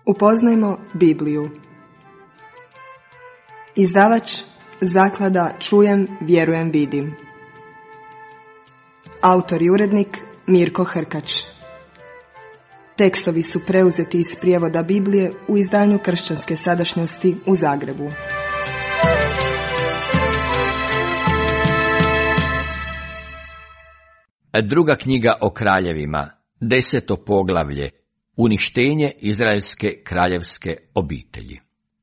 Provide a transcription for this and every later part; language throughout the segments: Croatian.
Upoznajmo Bibliju. Izdavač Zaklada Čujem, vjerujem, vidim. Autor i urednik Mirko Hrkač. Tekstovi su preuzeti iz prijevoda Biblije u izdanju Kršćanske sadašnjosti u Zagrebu. Druga knjiga o kraljevima, 10. poglavlje, uništenje izraelske kraljevske obitelji.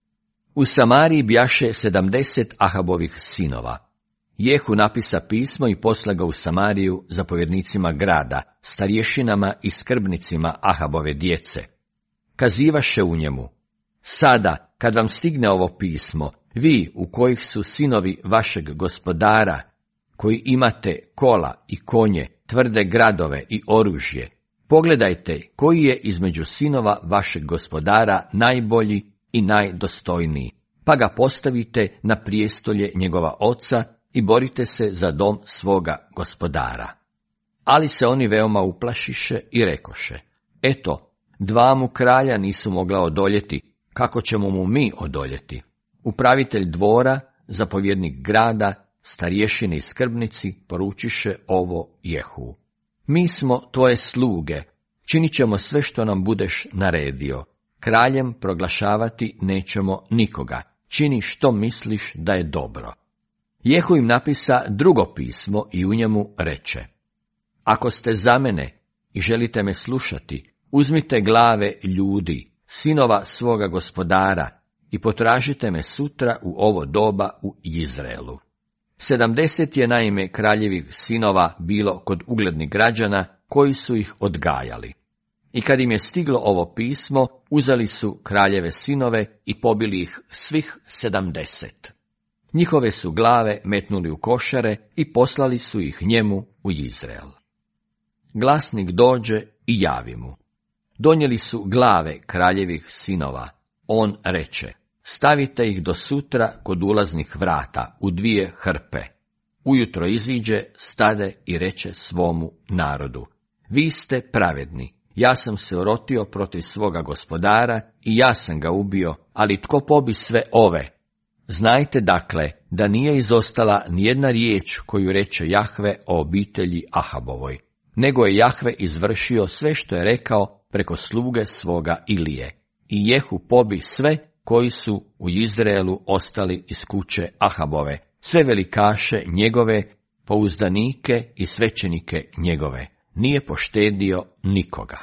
U Samariji bjaše 70 Ahabovih sinova. Jehu napisa pismo i posla ga u Samariju zapovjednicima grada, starješinama i skrbnicima Ahabove djece. Kazivaše u njemu: sada, kad vam stigne ovo pismo, vi u kojih su sinovi vašeg gospodara, koji imate kola i konje, tvrde gradove i oružje, pogledajte koji je između sinova vašeg gospodara najbolji i najdostojniji, pa ga postavite na prijestolje njegova oca i borite se za dom svoga gospodara. Ali se oni veoma uplašiše i rekoše: eto, dva mu kralja nisu mogla odoljeti, kako ćemo mu mi odoljeti? Upravitelj dvora, zapovjednik grada, starješine i skrbnici poručiše ovo Jehu: mi smo tvoje sluge, činit ćemo sve što nam budeš naredio. Kraljem proglašavati nećemo nikoga, čini što misliš da je dobro. Jehu im napisa drugo pismo i u njemu reče: ako ste za mene i želite me slušati, uzmite glave ljudi, sinova svoga gospodara, i potražite me sutra u ovo doba u Izraelu. 70 je naime kraljevih sinova bilo kod uglednih građana koji su ih odgajali. I kad im je stiglo ovo pismo, uzeli su kraljeve sinove i pobili ih svih 70. Njihove su glave metnuli u košare i poslali su ih njemu u Izrael. Glasnik dođe i javi mu: donijeli su glave kraljevih sinova. On reče: stavite ih do sutra kod ulaznih vrata u 2 hrpe. Ujutro iziđe, stade i reče svomu narodu: vi ste pravedni, ja sam se orotio protiv svoga gospodara i ja sam ga ubio, ali tko pobi sve ove? Znajte dakle da nije izostala nijedna riječ koju reče Jahve o obitelji Ahabovoj, nego je Jahve izvršio sve što je rekao preko sluge svoga Ilije. I Jehu pobi sve koji su u Izraelu ostali iz kuće Ahabove, sve velikaše njegove, pouzdanike i svećenike njegove. Nije poštedio nikoga.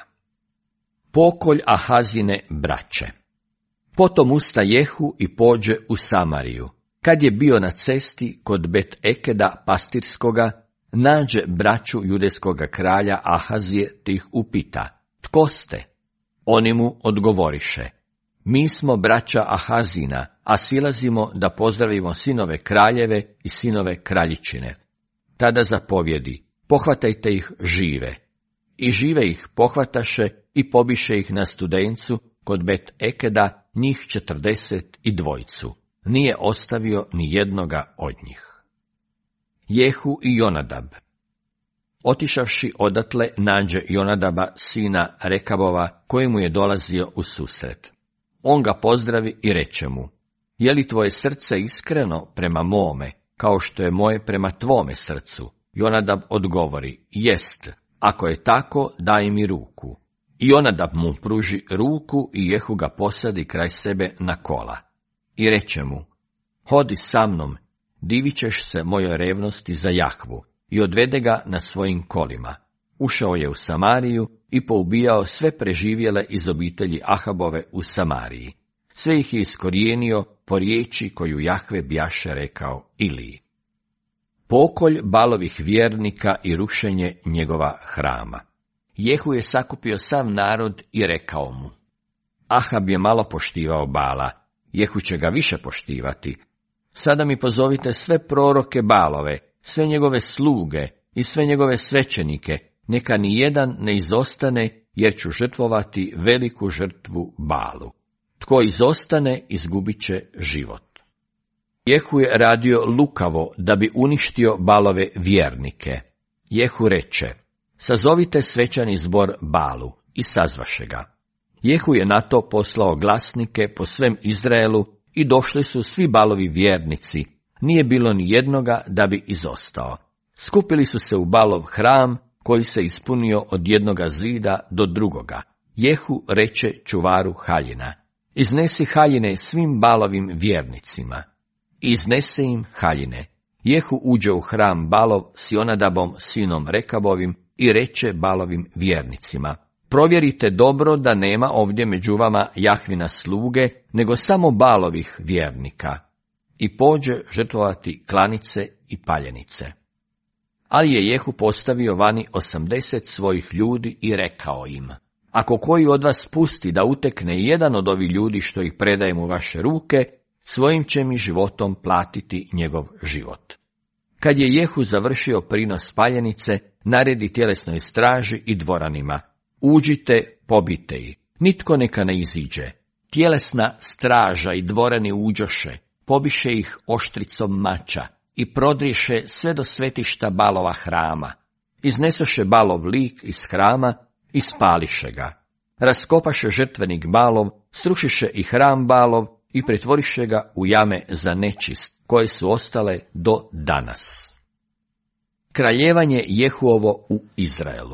Pokolj Ahazine braće. Potom usta Jehu i pođe u Samariju. Kad je bio na cesti kod Bet Ekeda pastirskoga, nađe braću judejskoga kralja Ahazije te ih upita: tko ste? Oni mu odgovoriše: mi smo braća Ahazina, a silazimo da pozdravimo sinove kraljeve i sinove kraljičine. Tada zapovjedi: pohvatajte ih žive. I žive ih pohvataše i pobiše ih na Studencu kod Bet Ekeda, njih 42. Nije ostavio ni jednoga od njih. Jehu i Jonadab. Otišavši odatle, nađe Jonadaba, sina Rekabova, koji mu je dolazio u susret. On ga pozdravi i reče mu: je li tvoje srce iskreno prema mome, kao što je moje prema tvome srcu? Jonadab odgovori: jest, ako je tako, daj mi ruku. I Jonadab mu pruži ruku i Jehu ga posadi kraj sebe na kola. I reče mu: hodi sa mnom, divit ćeš se mojoj revnosti za Jahvu. I odvede ga na svojim kolima. Ušao je u Samariju i poubijao sve preživjele iz obitelji Ahabove u Samariji. Sve ih je iskorijenio po riječi koju Jahve bjaše rekao Iliji. Pokolj Balovih vjernika i rušenje njegova hrama. Jehu je sakupio sav narod i rekao mu: Ahab je malo poštivao Bala, Jehu će ga više poštivati. Sada mi pozovite sve proroke Balove, sve njegove sluge i sve njegove svećenike, neka ni jedan ne izostane, jer ću žrtvovati veliku žrtvu Balu. Tko izostane, izgubit će život. Jehu je radio lukavo da bi uništio Balove vjernike. Jehu reče: sazovite svečani zbor Balu, i sazvaše ga. Jehu je na to poslao glasnike po svem Izraelu i došli su svi Balovi vjernici, nije bilo ni jednoga da bi izostao. Skupili su se u Balov hram, koji se ispunio od jednoga zida do drugoga. Jehu reče čuvaru haljina: iznesi haljine svim Balovim vjernicima. I iznese im haljine. Jehu uđe u hram Balov s Jonadabom, sinom Rekabovim, i reče Balovim vjernicima: provjerite dobro da nema ovdje među vama Jahvina sluge, nego samo Balovih vjernika. I pođe žrtvovati klanice i paljenice. Ali je Jehu postavio vani 80 svojih ljudi i rekao im: ako koji od vas pusti da utekne jedan od ovih ljudi što ih predajem u vaše ruke, svojim će mi životom platiti njegov život. Kad je Jehu završio prinos paljenice, naredi tjelesnoj straži i dvoranima: uđite, pobite ih, nitko neka ne iziđe. Tjelesna straža i dvorani uđoše, pobiše ih oštricom mača i prodriješe sve do svetišta Balova hrama. Iznesoše Balov lik iz hrama i spališe ga. Raskopaše žrtvenik Balov, srušiše i hram Balov i pretvoriše ga u jame za nečist, koje su ostale do danas. Kraljevanje Jehuovo u Izraelu.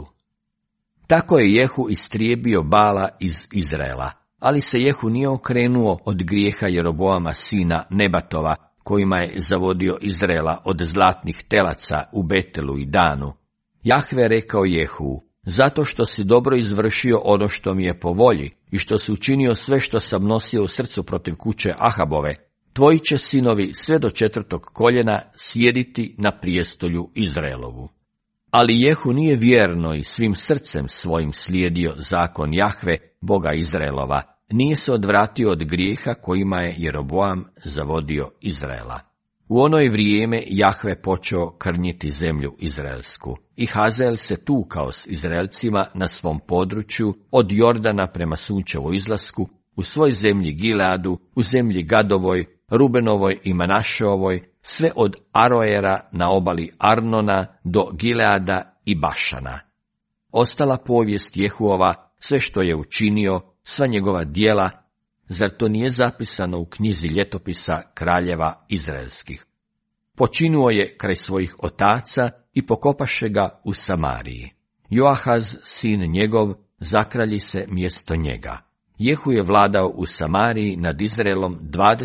Tako je Jehu istrijebio Bala iz Izraela, ali se Jehu nije okrenuo od grijeha Jeroboama sina Nebatova, kojima je zavodio Izraela od zlatnih telaca u Betelu i Danu. Jahve rekao Jehu: zato što si dobro izvršio ono što mi je po volji i što si učinio sve što sam nosio u srcu protiv kuće Ahabove, tvoji će sinovi sve do 4. koljena sjediti na prijestolju Izraelovu. Ali Jehu nije vjerno i svim srcem svojim slijedio zakon Jahve, Boga Izraelova, nije se odvratio od grijeha kojima je Jeroboam zavodio Izraela. U onoj vrijeme Jahve počeo krnjiti zemlju izraelsku i Hazael se tukao s Izraelcima na svom području od Jordana prema sunčevu izlasku, u svoj zemlji Gileadu, u zemlji Gadovoj, Rubenovoj i Manašeovoj, sve od Aroera na obali Arnona do Gileada i Bašana. Ostala povijest Jehuova, sve što je učinio, sva njegova djela, zar to nije zapisano u knjizi ljetopisa kraljeva izraelskih? Počinuo je kraj svojih otaca i pokopaše ga u Samariji. Joahaz, sin njegov, zakralji se mjesto njega. Jehu je vladao u Samariji nad Izraelom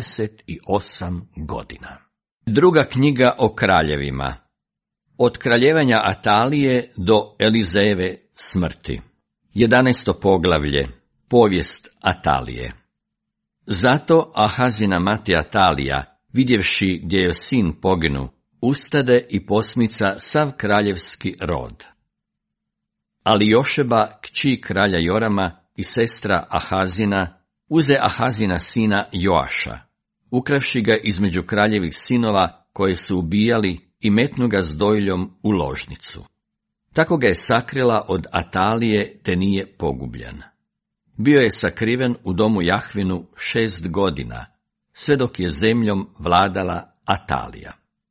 28 godina. Druga knjiga o kraljevima. Od kraljevanja Atalije do Elizejeve smrti. 11. poglavlje. Povijest Atalije. Zato Ahazina mati Atalija, vidjevši gdje je sin poginu, ustade i posmica sav kraljevski rod. Ali Jošeba, kći kralja Jorama i sestra Ahazina, uze Ahazina sina Joaša, ukravši ga između kraljevih sinova koje su ubijali i metnu ga s dojljom u ložnicu. Tako ga je sakrila od Atalije, te nije pogubljen. Bio je sakriven u domu Jahvinu 6 godina, sve dok je zemljom vladala Atalija.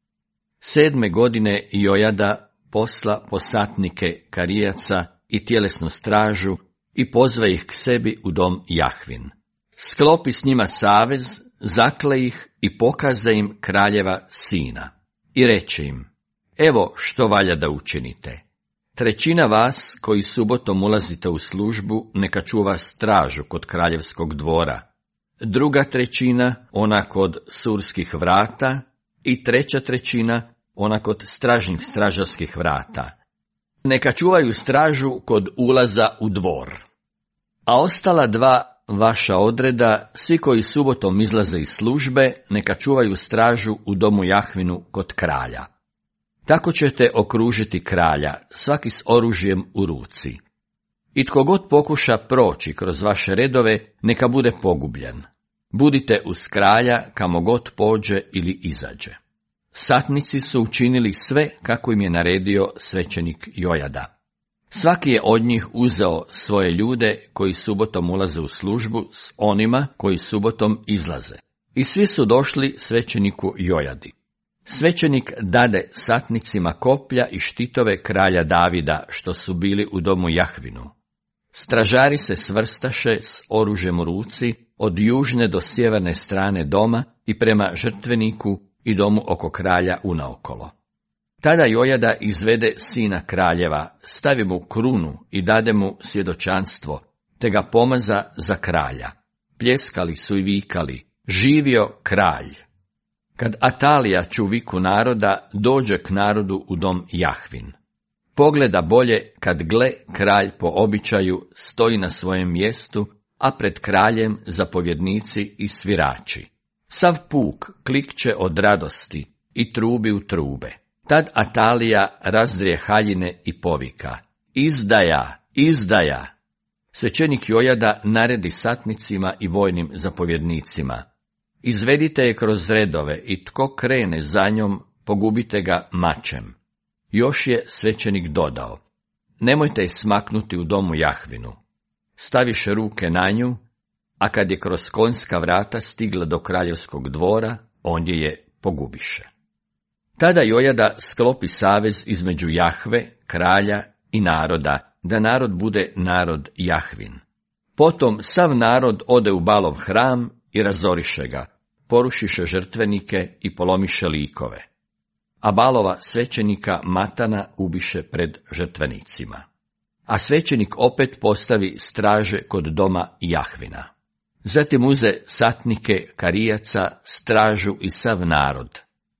7. godine Jojada posla posatnike Karijaca i tjelesnu stražu i pozva ih k sebi u dom Jahvin. Sklopi s njima savez, zakle ih i pokaza im kraljeva sina. I reče im: evo što valja da učinite. 1/3 vas koji subotom ulazite u službu neka čuva stražu kod kraljevskog dvora, 2/3 ona kod surskih vrata i 3/3 ona kod stražnih stražarskih vrata. Neka čuvaju stražu kod ulaza u dvor. A ostala 2 vaša odreda, svi koji subotom izlaze iz službe, neka čuvaju stražu u domu Jahvinu kod kralja. Tako ćete okružiti kralja, svaki s oružjem u ruci. I tko god pokuša proći kroz vaše redove, neka bude pogubljen. Budite uz kralja kamo god pođe ili izađe. Satnici su učinili sve kako im je naredio svećenik Jojada. Svaki je od njih uzeo svoje ljude koji subotom ulaze u službu s onima koji subotom izlaze. I svi su došli svećeniku Jojadi. Svećenik dade satnicima koplja i štitove kralja Davida što su bili u domu Jahvinu. Stražari se svrstaše s oružjem u ruci od južne do sjeverne strane doma i prema žrtveniku i domu oko kralja unaokolo. Tada Jojada izvede sina kraljeva, stavi mu krunu i dade mu svjedočanstvo, te ga pomaza za kralja. Pljeskali su i vikali, živio kralj. Kad Atalija ču viku naroda, dođe k narodu u dom Jahvin. Pogleda bolje kad gle kralj po običaju stoji na svojem mjestu, a pred kraljem zapovjednici i svirači. Sav puk klikće od radosti i trubi u trube. Tad Atalija razdrije haljine i povika, izdaja, izdaja! Svećenik Jojada naredi satnicima i vojnim zapovjednicima, izvedite je kroz redove i tko krene za njom, pogubite ga mačem. Još je svećenik dodao, nemojte je smaknuti u domu Jahvinu. Staviše ruke na nju, a kad je kroz konjska vrata stigla do kraljevskog dvora, ondje je pogubiše. Tada Jojada sklopi savez između Jahve, kralja i naroda, da narod bude narod Jahvin. Potom sav narod ode u Balov hram i razoriše ga, porušiše žrtvenike i polomiše likove. A Balova svećenika Matana ubiše pred žrtvenicima. A svećenik opet postavi straže kod doma Jahvina. Zatim uze satnike Karijaca, stražu i sav narod.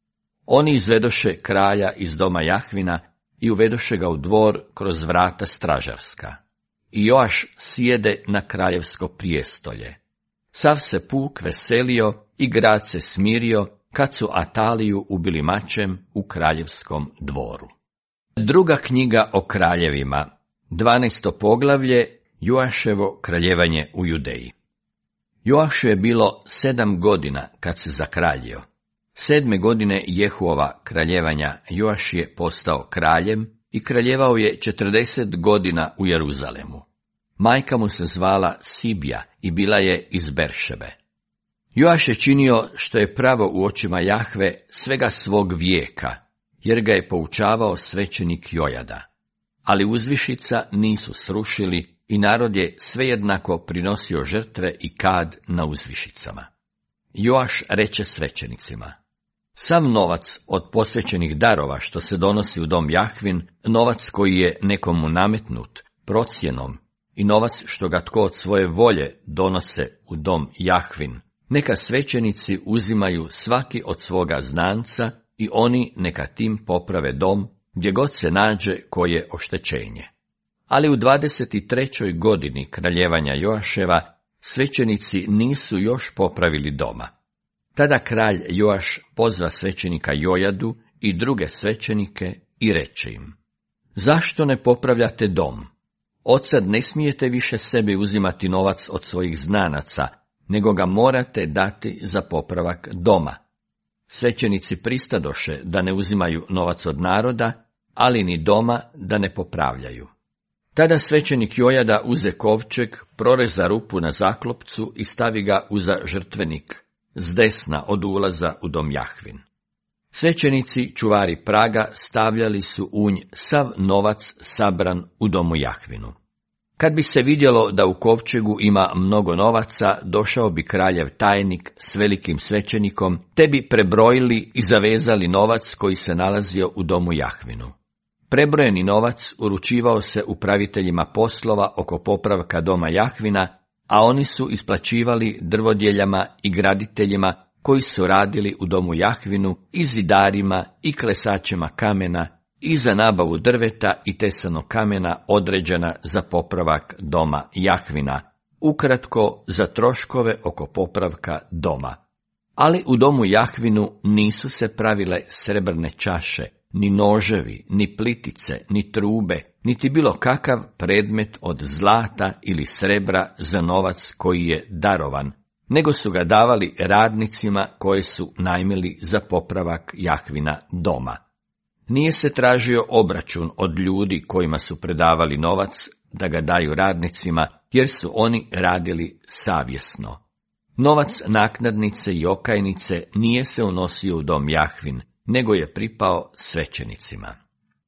Oni izvedoše kralja iz doma Jahvina i uvedoše ga u dvor kroz vrata stražarska. I Joaš sjede na kraljevsko prijestolje. Sav se puk veselio i grad se smirio kad su Ataliju ubili mačem u kraljevskom dvoru. Druga knjiga o kraljevima, 12. poglavlje, Joaševo kraljevanje u Judeji. Joašu je bilo 7 godina kad se zakraljio. 7. godine Jehuova kraljevanja Joaš je postao kraljem i kraljevao je 40 godina u Jeruzalemu. Majka mu se zvala Sibja i bila je iz Beršebe. Joaš je činio što je pravo u očima Jahve svega svog vijeka, jer ga je poučavao svećenik Jojada. Ali uzvišica nisu srušili i narod je svejednako prinosio žrtve i kad na uzvišicama. Joaš reče svećenicima, sav novac od posvećenih darova što se donosi u dom Jahvin, novac koji je nekomu nametnut, procjenom, i novac što ga tko od svoje volje donose u dom Jahvin, neka svećenici uzimaju svaki od svoga znanca i oni neka tim poprave dom, gdje god se nađe koje oštećenje. Ali u 23. godini kraljevanja Joaševa svećenici nisu još popravili doma. Tada kralj Joaš pozva svećenika Jojadu i druge svećenike i reče im, zašto ne popravljate dom? Odsad ne smijete više sebi uzimati novac od svojih znanaca, nego ga morate dati za popravak doma. Svećenici pristadoše da ne uzimaju novac od naroda, ali ni doma da ne popravljaju. Tada svećenik Jojada uze kovčeg, proreza rupu na zaklopcu i stavi ga uza žrtvenik, s desna od ulaza u dom Jahvin. Svećenici, čuvari praga, stavljali su u nj sav novac sabran u domu Jahvinu. Kad bi se vidjelo da u kovčegu ima mnogo novaca, došao bi kraljev tajnik s velikim svećenikom, te bi prebrojili i zavezali novac koji se nalazio u domu Jahvinu. Prebrojeni novac uručivao se upraviteljima poslova oko popravka doma Jahvina, a oni su isplaćivali drvodjeljama i graditeljima koji su radili u domu Jahvinu i zidarima i klesačima kamena i za nabavu drveta i tesanog kamena određena za popravak doma Jahvina, ukratko za troškove oko popravka doma. Ali u domu Jahvinu nisu se pravile srebrne čaše, ni noževi, ni plitice, ni trube, niti bilo kakav predmet od zlata ili srebra za novac koji je darovan, nego su ga davali radnicima koje su najmili za popravak Jahvina doma. Nije se tražio obračun od ljudi kojima su predavali novac da ga daju radnicima, jer su oni radili savjesno. Novac naknadnice i okajnice nije se unosio u dom Jahvin, nego je pripao svećenicima.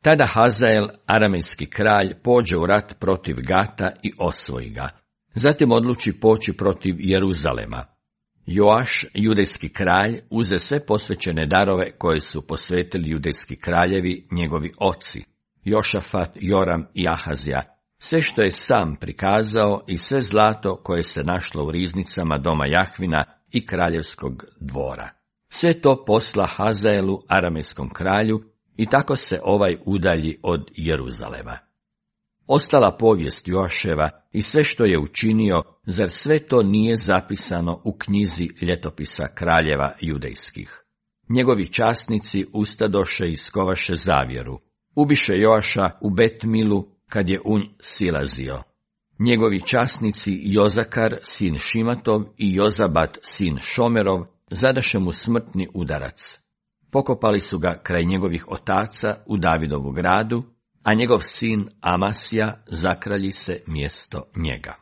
Tada Hazael, aramejski kralj, pođe u rat protiv Gata i osvoji ga. Zatim odluči poći protiv Jeruzalema. Joaš, judejski kralj, uze sve posvećene darove koje su posvetili judejski kraljevi, njegovi oci, Jošafat, Joram i Ahazija, sve što je sam prikazao i sve zlato koje se našlo u riznicama doma Jahvina i kraljevskog dvora. Sve to posla Hazaelu, aramejskom kralju, i tako se ovaj udalji od Jeruzalema. Ostala povijest Joaševa i sve što je učinio, zar sve to nije zapisano u knjizi ljetopisa kraljeva judejskih? Njegovi časnici ustadoše i skovaše zavjeru. Ubiše Joaša u Betmilu kad je unj silazio. Njegovi časnici Jozakar, sin Šimatov, i Jozabat, sin Šomerov, zadaše mu smrtni udarac. Pokopali su ga kraj njegovih otaca u Davidovu gradu, a njegov sin Amasija zakralji se mjesto njega.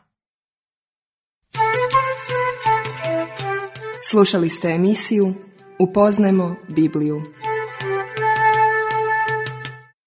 Slušali ste emisiju Upoznajmo Bibliju.